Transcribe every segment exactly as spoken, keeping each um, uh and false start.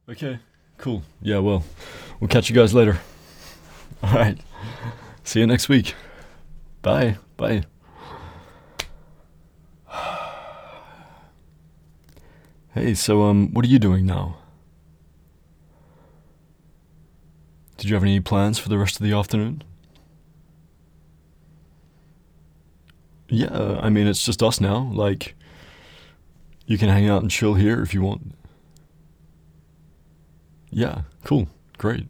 Okay, cool. Yeah, well, we'll catch you guys later. Alright. See you next week. Bye. Bye. Hey, so, um, what are you doing now? Did you have any plans for the rest of the afternoon? Yeah, I mean, it's just us now. Like, you can hang out and chill here if you want. Yeah, cool. Great.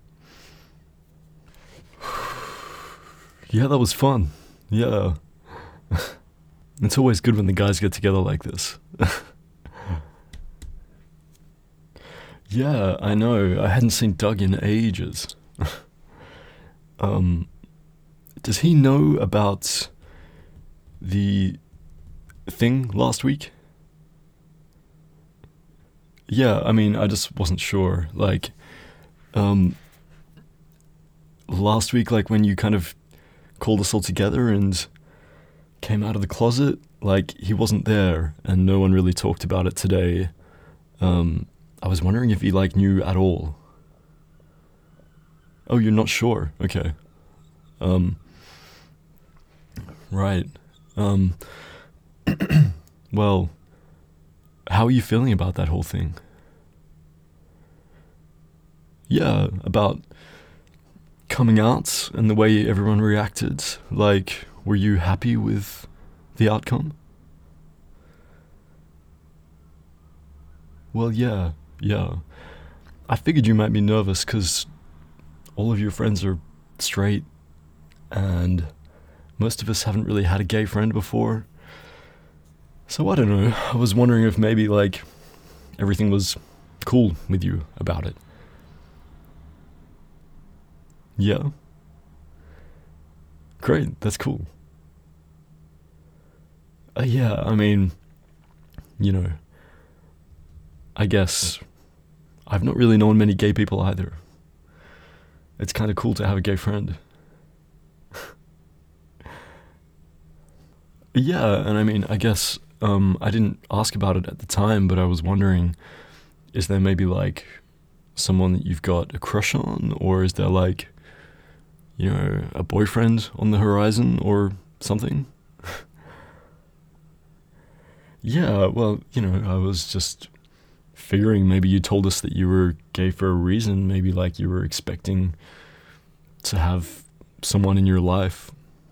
Yeah, that was fun. Yeah. It's always good when the guys get together like this. Yeah, I know. I hadn't seen Doug in ages. um, does he know about the thing last week? Yeah, I mean, I just wasn't sure. Like, um, last week, like when you kind of called us all together and came out of the closet, like he wasn't there and no one really talked about it today. Um, I was wondering if he like knew at all. Oh, you're not sure? Okay. Um, right. Um, well, how are you feeling about that whole thing? Yeah, about coming out and the way everyone reacted. Like, were you happy with the outcome? Well, yeah, yeah. I figured you might be nervous because all of your friends are straight and most of us haven't really had a gay friend before. So I don't know, I was wondering if maybe, like, everything was cool with you about it. Yeah. Great, that's cool. Uh, yeah, I mean, you know, I guess I've not really known many gay people either. It's kind of cool to have a gay friend. Yeah, and I mean, I guess um, I didn't ask about it at the time, but I was wondering, is there maybe like someone that you've got a crush on, or is there like, you know, a boyfriend on the horizon or something? Yeah, well, you know, I was just figuring maybe you told us that you were gay for a reason, maybe like you were expecting to have someone in your life.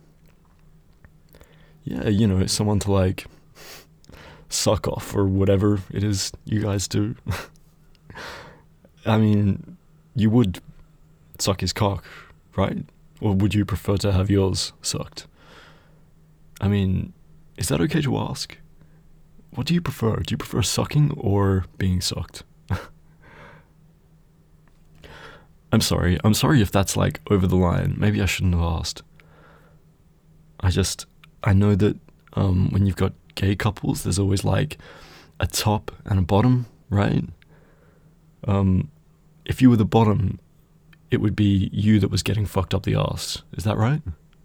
Yeah, you know, someone to like suck off or whatever it is you guys do. I mean, you would suck his cock, right? Or would you prefer to have yours sucked? I mean, is that okay to ask? What do you prefer? Do you prefer sucking or being sucked? I'm sorry. I'm sorry if that's like over the line. Maybe I shouldn't have asked. I just, I know that um, when you've got gay couples, there's always like a top and a bottom, right? Um, if you were the bottom, it would be you that was getting fucked up the arse. Is that right?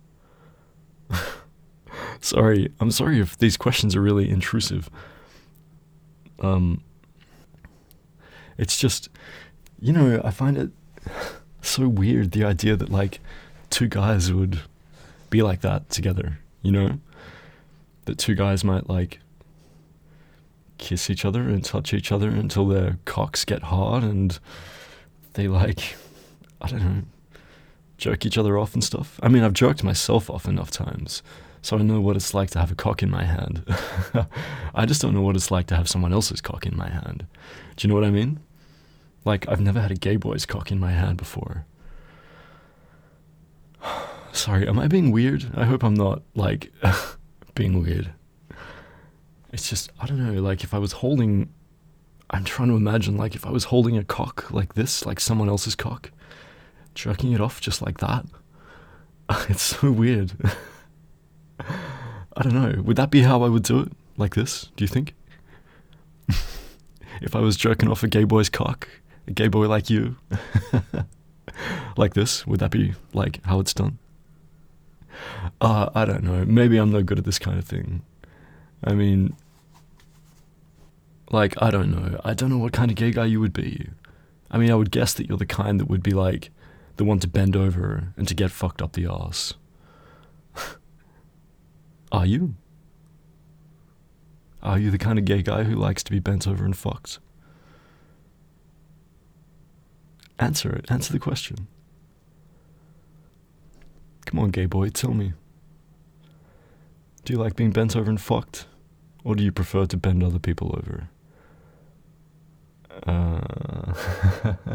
Sorry, I'm sorry if these questions are really intrusive. Um, it's just, you know, I find it so weird, the idea that like two guys would be like that together, you know? That two guys might like kiss each other and touch each other until their cocks get hard and they like, I don't know, jerk each other off and stuff. I mean, I've jerked myself off enough times, so I know what it's like to have a cock in my hand. I just don't know what it's like to have someone else's cock in my hand. Do you know what I mean? Like, I've never had a gay boy's cock in my hand before. Sorry, am I being weird? I hope I'm not, like, being weird. It's just, I don't know, like, if I was holding... I'm trying to imagine, like, if I was holding a cock like this, like someone else's cock, jerking it off just like that. It's so weird. I don't know. Would that be how I would do it? Like this, do you think? If I was jerking off a gay boy's cock, a gay boy like you, like this, would that be like how it's done? Uh, I don't know. Maybe I'm no good at this kind of thing. I mean, like, I don't know. I don't know what kind of gay guy you would be. I mean, I would guess that you're the kind that would be like the one to bend over and to get fucked up the arse. Are you? Are you the kind of gay guy who likes to be bent over and fucked? Answer it. Answer the question. Come on, gay boy, tell me. Do you like being bent over and fucked? Or do you prefer to bend other people over? Uh,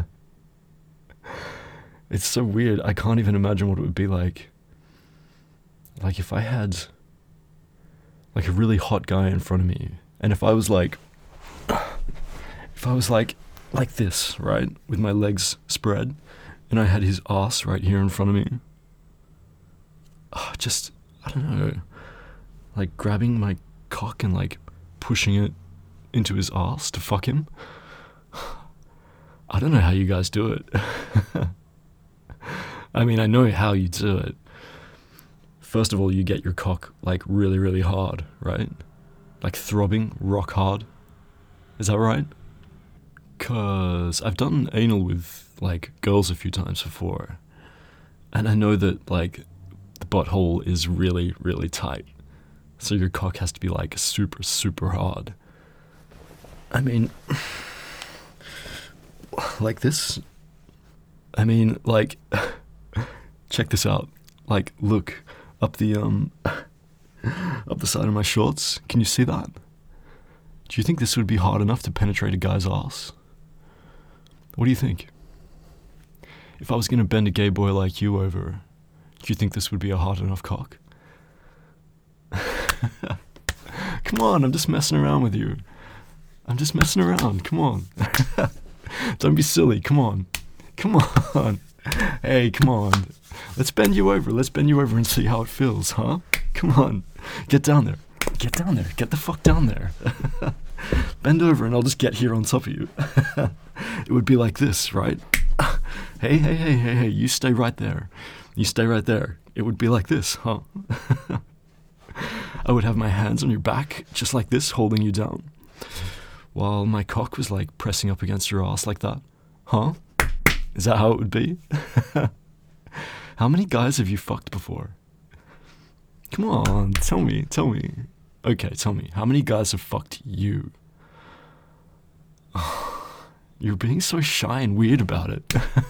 it's so weird. I can't even imagine what it would be like. Like if I had like a really hot guy in front of me, and if I was like, if I was like, like this, right? With my legs spread, and I had his ass right here in front of me. Oh, just, I don't know, like grabbing my cock and like pushing it into his ass to fuck him. I don't know how you guys do it. I mean, I know how you do it. First of all, you get your cock like really, really hard, right? Like throbbing, rock hard. Is that right? Cause I've done anal with like girls a few times before, and I know that like the butthole is really, really tight. So your cock has to be like super, super hard. I mean, like this. I mean, like, check this out. Like, look up the um, up the side of my shorts. Can you see that? Do you think this would be hard enough to penetrate a guy's ass? What do you think? If I was gonna bend a gay boy like you over, do you think this would be a hard enough cock? Come on, I'm just messing around with you. I'm just messing around, come on. Don't be silly, come on. Come on. Hey, come on. Let's bend you over, let's bend you over and see how it feels, huh? Come on. Get down there. Get down there. Get the fuck down there. Bend over and I'll just get here on top of you. It would be like this, right? Hey, hey, hey, hey, hey, you stay right there. You stay right there. It would be like this, huh? I would have my hands on your back, just like this, holding you down, while my cock was like pressing up against your ass like that. Huh? Is that how it would be? How many guys have you fucked before? Come on, tell me, tell me. Okay, tell me, how many guys have fucked you? You're being so shy and weird about it.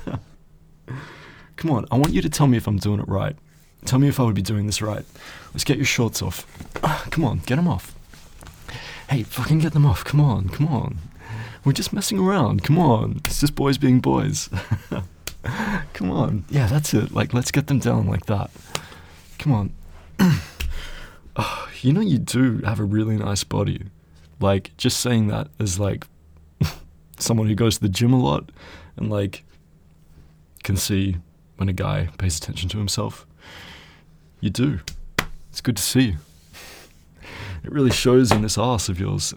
Come on, I want you to tell me if I'm doing it right. Tell me if I would be doing this right. Let's get your shorts off. Come on, get them off. Hey, fucking get them off. Come on, come on. We're just messing around. Come on. It's just boys being boys. Come on. Yeah, that's it. Like, let's get them down like that. Come on. Oh, you know, you do have a really nice body. Like, just saying that as like someone who goes to the gym a lot and like can see when a guy pays attention to himself. You do. It's good to see you. It really shows in this arse of yours.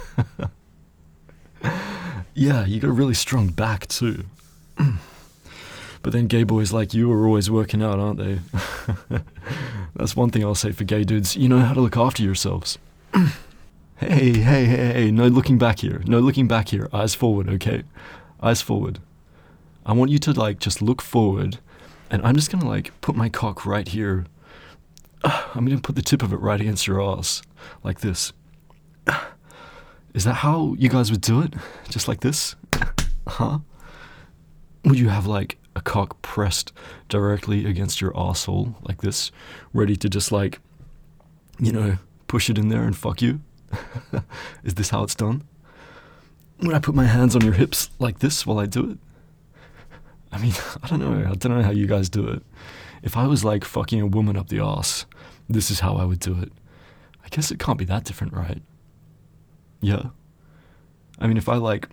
Yeah, you got a really strong back too. But then gay boys like you are always working out, aren't they? That's one thing I'll say for gay dudes. You know how to look after yourselves. Hey, hey, hey, hey, no looking back here. No looking back here. Eyes forward, okay? Eyes forward. I want you to like just look forward, and I'm just gonna like put my cock right here. I'm gonna put the tip of it right against your ass, like this. Is that how you guys would do it? Just like this? Huh? Would you have like a cock pressed directly against your arsehole, like this, ready to just like, you know, push it in there and fuck you? Is this how it's done? Would I put my hands on your hips like this while I do it? I mean, I don't know. I don't know how you guys do it. If I was like fucking a woman up the arse, this is how I would do it. I guess it can't be that different, right? Yeah. I mean, if I like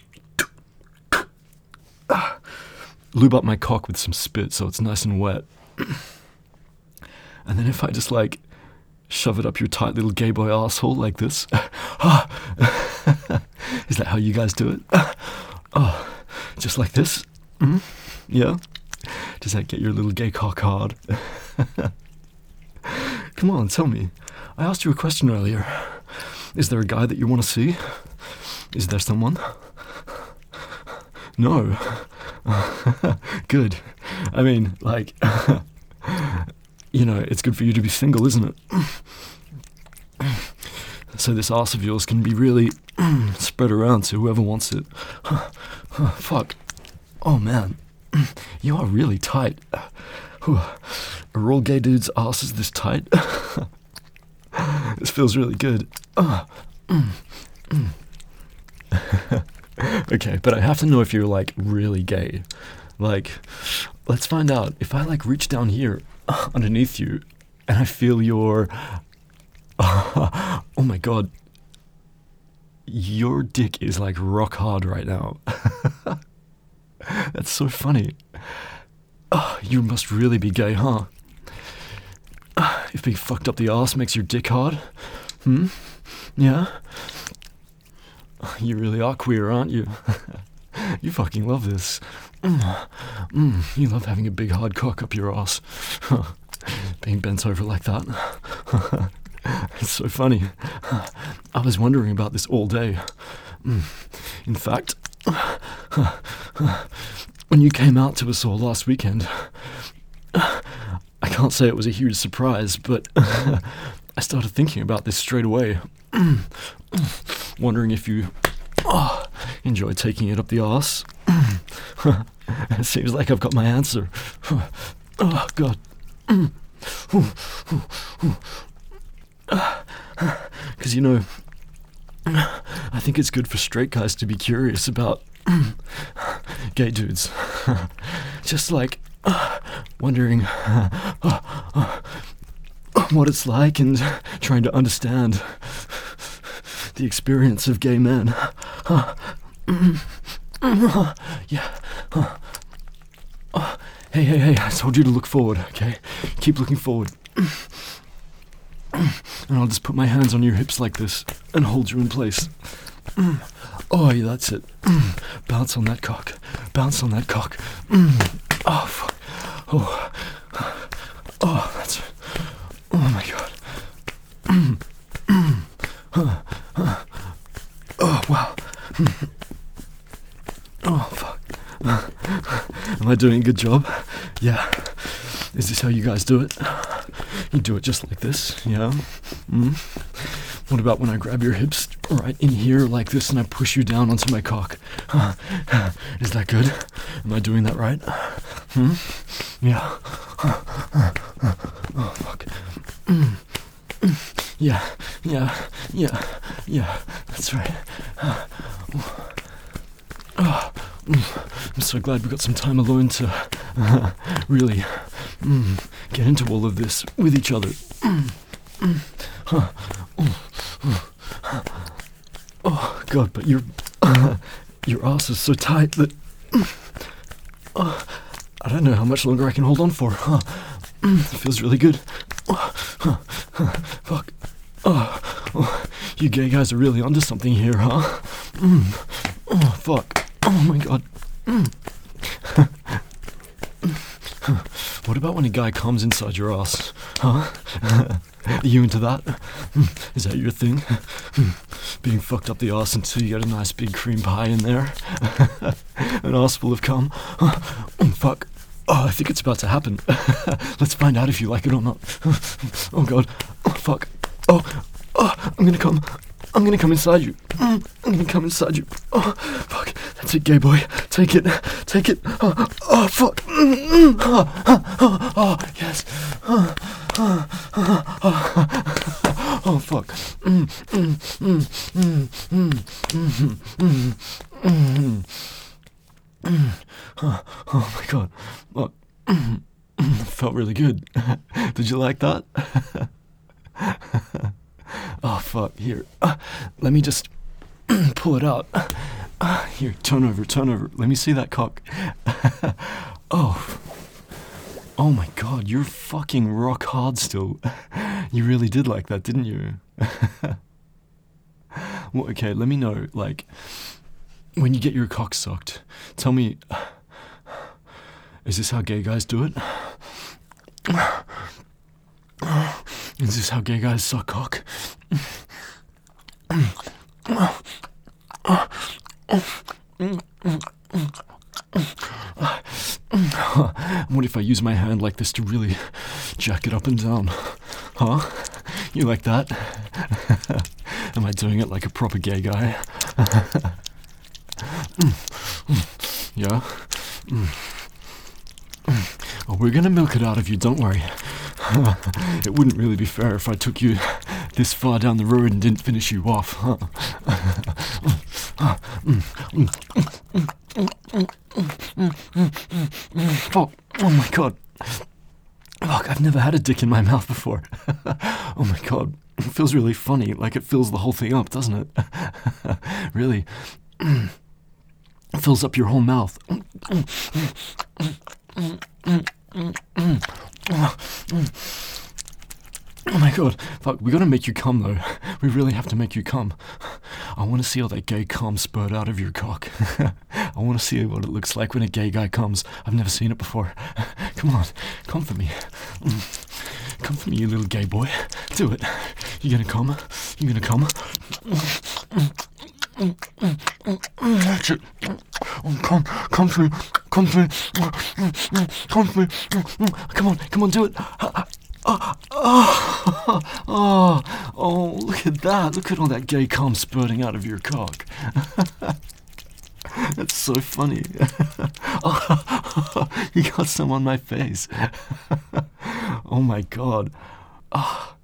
lube up my cock with some spit so it's nice and wet, and then if I just like shove it up your tight little gay boy asshole like this, is that how you guys do it? Oh, just like this? Mm-hmm. Yeah? Does that get your little gay cock hard? Come on, tell me. I asked you a question earlier. Is there a guy that you want to see? Is there someone? No. Good. I mean, like, you know, it's good for you to be single, isn't it? So this arse of yours can be really spread around to whoever wants it. Fuck. Oh man, you are really tight. Are all gay dudes' asses this tight? This feels really good. Okay, but I have to know if you're like really gay. Like, let's find out. If I like reach down here underneath you and I feel your oh my god, your dick is like rock hard right now. That's so funny. Oh, you must really be gay, huh? If being fucked up the arse makes your dick hard? Hmm? Yeah? You really are queer, aren't you? You fucking love this. Mm. Mm. You love having a big hard cock up your arse. Being bent over like that. It's so funny. I was wondering about this all day. Mm. In fact, when you came out to us all last weekend, I can't say it was a huge surprise, but I started thinking about this straight away. Wondering if you oh, enjoy taking it up the arse. It seems like I've got my answer. Oh, God. Because, you know, I think it's good for straight guys to be curious about gay dudes. Just like wondering what it's like and trying to understand the experience of gay men. Yeah. Hey, hey, hey, I told you to look forward, okay? Keep looking forward. And I'll just put my hands on your hips like this and hold you in place. Oh, yeah, that's it. Bounce on that cock. Bounce on that cock. Oh, fuck. Oh, oh, that's it. Oh, my God. Oh, wow. Oh, fuck. Am I doing a good job? Yeah. Is this how you guys do it? You do it just like this, yeah? Mm? What about when I grab your hips right in here like this and I push you down onto my cock? Is that good? Am I doing that right? Hmm? Yeah. Oh, fuck. Mm. Yeah, yeah, yeah, yeah, that's right. Oh, I'm so glad we got some time alone to uh, really mm, get into all of this with each other. Mm, mm, huh, oh, oh, God, but your uh, your ass is so tight that uh, I don't know how much longer I can hold on for. Huh? Mm, it feels really good. Oh, huh, huh, fuck. Oh, oh, you gay guys are really onto something here, huh? Mm, oh, fuck. Oh my God. Mm. What about when a guy comes inside your ass? Huh? Are you into that? Is that your thing? Being fucked up the ass until you get a nice big cream pie in there? An ass full of cum? Oh, fuck. Oh, I think it's about to happen. Let's find out if you like it or not. Oh God. Oh, fuck. Oh, oh, I'm gonna come. I'm gonna come inside you. I'm gonna come inside you. Oh, fuck. That's it, gay boy. Take it. Take it. Oh, oh fuck. Oh, oh, oh, oh, yes. Oh, oh, oh, oh, oh fuck. Mm, mm, mm, mm, mm, mm, mm, mm, mm. Oh, oh my God. Oh, mm, mm, felt really good. Did you like that? Oh, fuck. Here. Uh, let me just pull it out. Uh, here, turn over, turn over. Let me see that cock. Oh. Oh my God, you're fucking rock hard still. You really did like that, didn't you? Well, okay, let me know, like, when you get your cock sucked, tell me, is this how gay guys do it? Is this how gay guys suck cock? What if I use my hand like this to really jack it up and down? Huh? You like that? Am I doing it like a proper gay guy? Yeah? Oh, we're gonna milk it out of you, don't worry. It wouldn't really be fair if I took you this far down the road and didn't finish you off, huh? Oh, oh my god. Fuck, I've never had a dick in my mouth before. Oh my god. It feels really funny, like it fills the whole thing up, doesn't it? Really. It fills up your whole mouth. Oh my god, fuck, we gotta make you come though. We really have to make you come. I wanna see all that gay cum spurt out of your cock. I wanna see what it looks like when a gay guy comes. I've never seen it before. Come on, come for me. Come for me, you little gay boy. Do it. You gonna come? You gonna come? That's it. Come, come to me. Come to me. Come to me. Come on, come on, do it. Oh, oh, oh, oh, look at that. Look at all that gay cum spurting out of your cock. That's so funny. Oh, you got some on my face. Oh my god. Oh.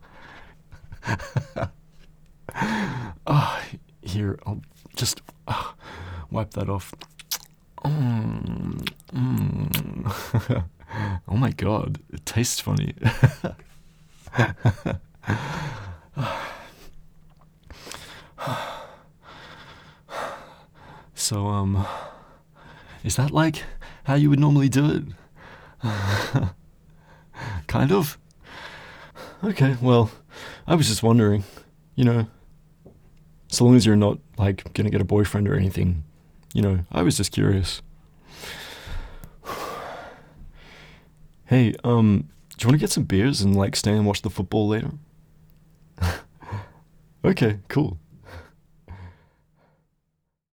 Oh, here, I'll just uh, wipe that off. Mm, mm. Oh my god, it tastes funny. So, um, is that like how you would normally do it? Kind of? Okay, well, I was just wondering, you know, so long as you're not, like, gonna get a boyfriend or anything, you know, I was just curious. Hey, um, do you want to get some beers and, like, stay and watch the football later? Okay, cool.